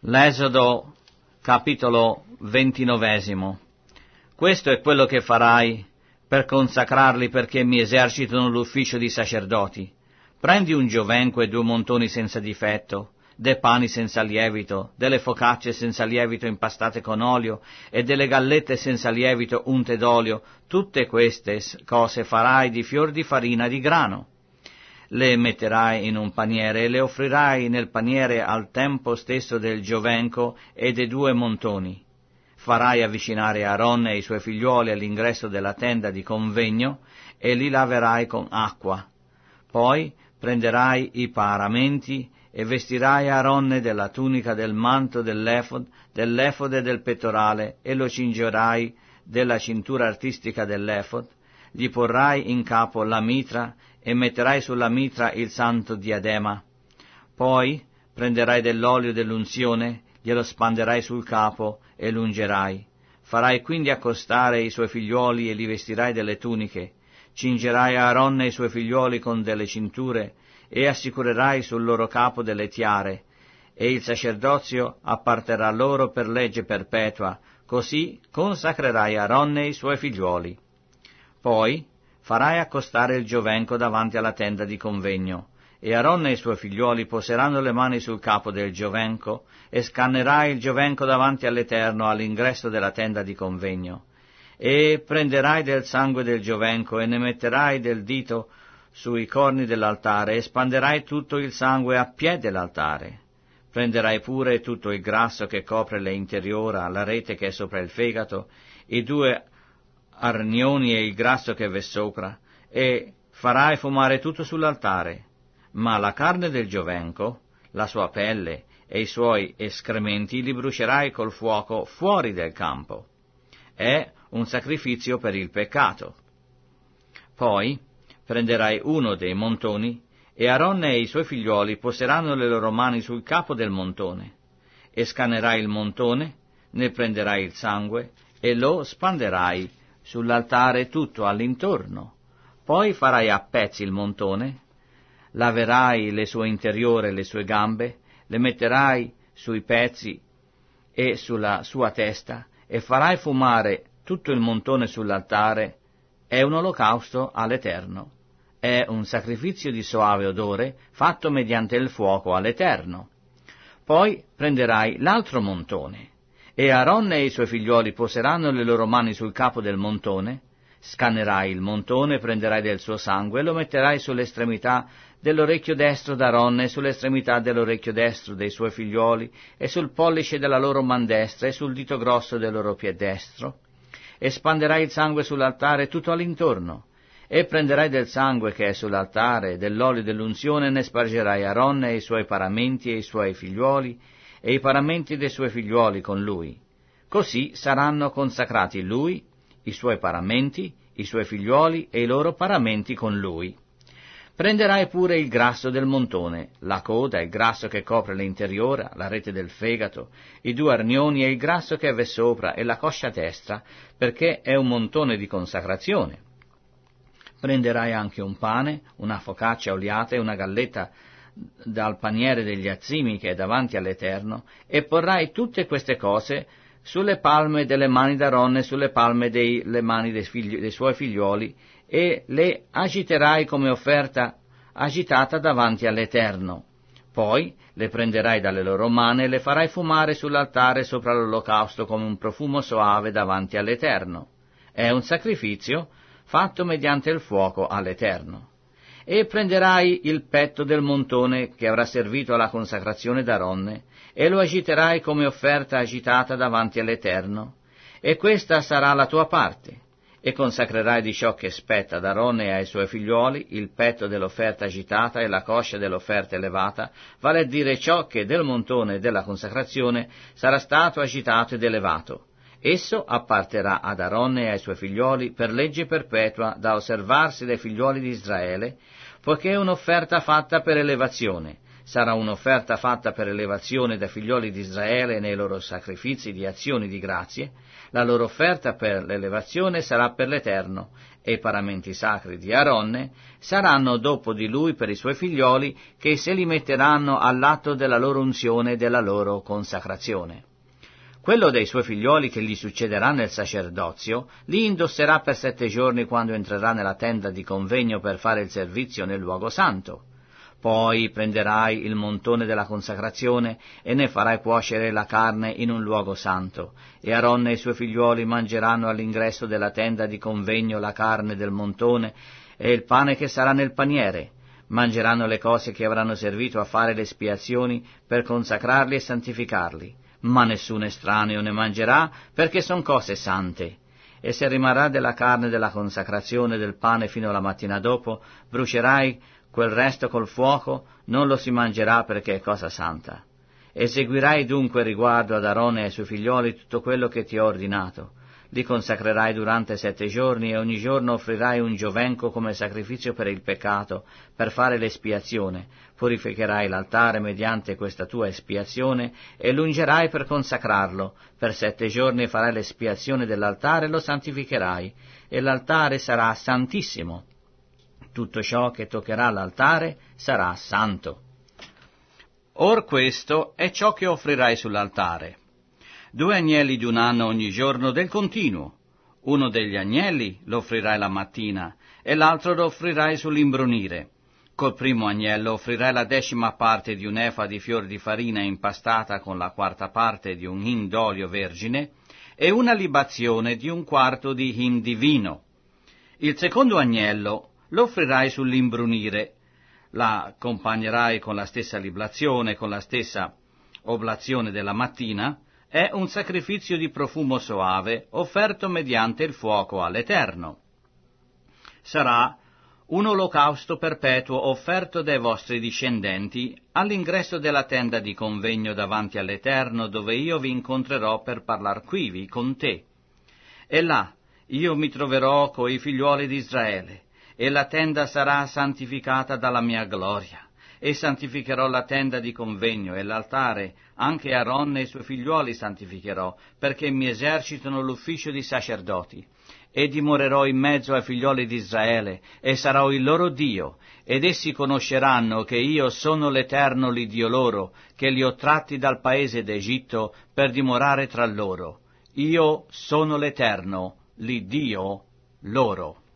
L'esodo, capitolo 29. Questo è quello che farai per consacrarli perché mi esercitano l'ufficio di sacerdoti. Prendi un giovenco e 2 montoni senza difetto, dei pani senza lievito, delle focacce senza lievito impastate con olio e delle gallette senza lievito unte d'olio. Tutte queste cose farai di fior di farina di grano. Le metterai in un paniere e le offrirai nel paniere al tempo stesso del giovenco e dei 2 montoni. Farai avvicinare Aaron e i suoi figliuoli all'ingresso della tenda di convegno e li laverai con acqua. Poi prenderai i paramenti e vestirai Aaron della tunica, del manto, dell'efod e del pettorale e lo cingerai della cintura artistica dell'efod. Gli porrai in capo la mitra e metterai sulla mitra il santo diadema. Poi prenderai dell'olio dell'unzione, glielo spanderai sul capo e l'ungerai. Farai quindi accostare i suoi figliuoli e li vestirai delle tuniche. Cingerai Aaron e i suoi figliuoli con delle cinture e assicurerai sul loro capo delle tiare, e il sacerdozio apparterà loro per legge perpetua, così consacrerai Aaron e i suoi figliuoli. Poi farai accostare il giovenco davanti alla tenda di convegno, e Aaron e i suoi figliuoli poseranno le mani sul capo del giovenco, e scannerai il giovenco davanti all'Eterno all'ingresso della tenda di convegno. E prenderai del sangue del giovenco e ne metterai del dito sui corni dell'altare e spanderai tutto il sangue a piede dell'altare. Prenderai pure tutto il grasso che copre le interiora, la rete che è sopra il fegato, i 2 arnioni e il grasso che v'è sopra, e farai fumare tutto sull'altare. Ma la carne del giovenco, la sua pelle e i suoi escrementi li brucerai col fuoco fuori del campo. È un sacrificio per il peccato. Poi prenderai uno dei montoni, e Aaron e i suoi figliuoli poseranno le loro mani sul capo del montone, e scannerai il montone, ne prenderai il sangue, e lo spanderai sull'altare tutto all'intorno. Poi farai a pezzi il montone, laverai le sue interiore e le sue gambe, le metterai sui pezzi e sulla sua testa, e farai fumare tutto il montone sull'altare. È un olocausto all'Eterno. È un sacrificio di soave odore fatto mediante il fuoco all'Eterno. Poi prenderai l'altro montone, e Aaron e i suoi figliuoli poseranno le loro mani sul capo del montone, scannerai il montone, prenderai del suo sangue e lo metterai sull'estremità dell'orecchio destro d'Aaron e sull'estremità dell'orecchio destro dei suoi figliuoli e sul pollice della loro man destra e sul dito grosso del loro piede destro, e spanderai il sangue sull'altare tutto all'intorno. E prenderai del sangue che è sull'altare, dell'olio dell'unzione, e ne spargerai Aaron e i suoi paramenti e i suoi figliuoli, e i paramenti dei suoi figliuoli con lui. Così saranno consacrati lui, i suoi paramenti, i suoi figliuoli e i loro paramenti con lui. Prenderai pure il grasso del montone, la coda, il grasso che copre l'interiora, la rete del fegato, i 2 arnioni e il grasso che v'è sopra e la coscia destra, perché è un montone di consacrazione. Prenderai anche un pane, una focaccia oliata e una galletta dal paniere degli azzimi che è davanti all'Eterno, e porrai tutte queste cose sulle palme delle mani d'Aaron e sulle palme delle mani dei suoi figliuoli, e le agiterai come offerta agitata davanti all'Eterno. Poi le prenderai dalle loro mani e le farai fumare sull'altare sopra l'olocausto come un profumo soave davanti all'Eterno. È un sacrificio fatto mediante il fuoco all'Eterno. E prenderai il petto del montone che avrà servito alla consacrazione d'Aaron, e lo agiterai come offerta agitata davanti all'Eterno, e questa sarà la tua parte. E consacrerai di ciò che spetta ad Aaron e ai suoi figliuoli il petto dell'offerta agitata e la coscia dell'offerta elevata, vale a dire ciò che del montone della consacrazione sarà stato agitato ed elevato. Esso apparterà ad Aaron e ai suoi figliuoli per legge perpetua da osservarsi dai figliuoli di Israele, poiché è un'offerta fatta per elevazione, Sarà un'offerta fatta per elevazione dai figlioli di Israele nei loro sacrifici di azioni di grazie. La loro offerta per l'elevazione sarà per l'Eterno, e i paramenti sacri di Aronne saranno dopo di lui per i suoi figlioli, che se li metteranno all'atto della loro unzione e della loro consacrazione. Quello dei suoi figlioli che gli succederà nel sacerdozio li indosserà per 7 giorni quando entrerà nella tenda di convegno per fare il servizio nel luogo santo. Poi prenderai il montone della consacrazione e ne farai cuocere la carne in un luogo santo, e Aaron e i suoi figliuoli mangeranno all'ingresso della tenda di convegno la carne del montone e il pane che sarà nel paniere. Mangeranno le cose che avranno servito a fare le espiazioni per consacrarli e santificarli, ma nessun estraneo ne mangerà perché son cose sante. E se rimarrà della carne della consacrazione del pane fino alla mattina dopo, brucerai quel resto col fuoco, non lo si mangerà perché è cosa santa. Eseguirai dunque riguardo ad Aarone e ai suoi figlioli tutto quello che ti ho ordinato. Li consacrerai durante 7 giorni e ogni giorno offrirai un giovenco come sacrificio per il peccato, per fare l'espiazione. Purificherai l'altare mediante questa tua espiazione e l'ungerai per consacrarlo. Per 7 giorni farai l'espiazione dell'altare e lo santificherai, e l'altare sarà santissimo. Tutto ciò che toccherà l'altare sarà santo. Or questo è ciò che offrirai sull'altare: 2 agnelli di un anno ogni giorno del continuo. Uno degli agnelli lo offrirai la mattina e l'altro lo offrirai sull'imbrunire. Col primo agnello offrirai la 10ª parte di un efa di fior di farina impastata con la 4ª parte di un hin d'olio vergine e una libazione di 1/4 di hin di vino. Il secondo agnello lo offrirai sull'imbrunire, la accompagnerai con la stessa liblazione, con la stessa oblazione della mattina. È un sacrificio di profumo soave, offerto mediante il fuoco all'Eterno. Sarà un olocausto perpetuo offerto dai vostri discendenti all'ingresso della tenda di convegno davanti all'Eterno, dove io vi incontrerò per parlar quivi con te. E là io mi troverò coi figliuoli di Israele, e la tenda sarà santificata dalla mia gloria, e santificherò la tenda di convegno e l'altare, anche Aaron e i suoi figliuoli santificherò, perché mi esercitano l'ufficio di sacerdoti. E dimorerò in mezzo ai figliuoli di Israele, e sarò il loro Dio, ed essi conosceranno che io sono l'Eterno l'Iddio loro, che li ho tratti dal paese d'Egitto per dimorare tra loro. Io sono l'Eterno l'Iddio loro.